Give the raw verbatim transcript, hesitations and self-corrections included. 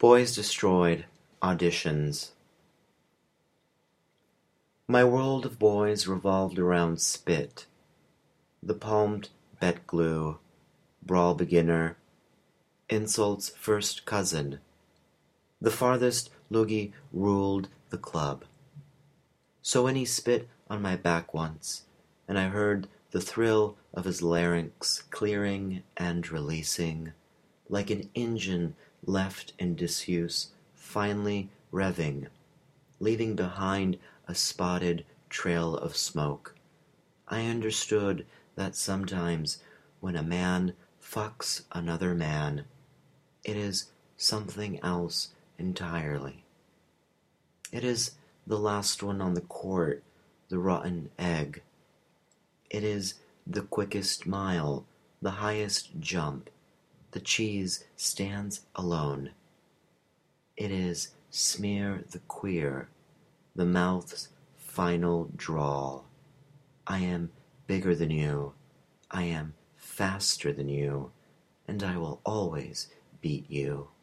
Boys Destroyed auditions. My world of boys revolved around spit, the palmed bet glue, brawl beginner, insults first cousin. The farthest loogie ruled the club. So when he spit on my back once, and I heard the thrill of his larynx clearing and releasing, like an engine left in disuse, finally revving, leaving behind a spotted trail of smoke, I understood that sometimes when a man fucks another man, it is something else entirely. It is the last one on the court, the rotten egg. It is the quickest mile, the highest jump. The cheese stands alone. It is smear the queer, the mouth's final drawl. I am bigger than you. I am faster than you, and I will always beat you.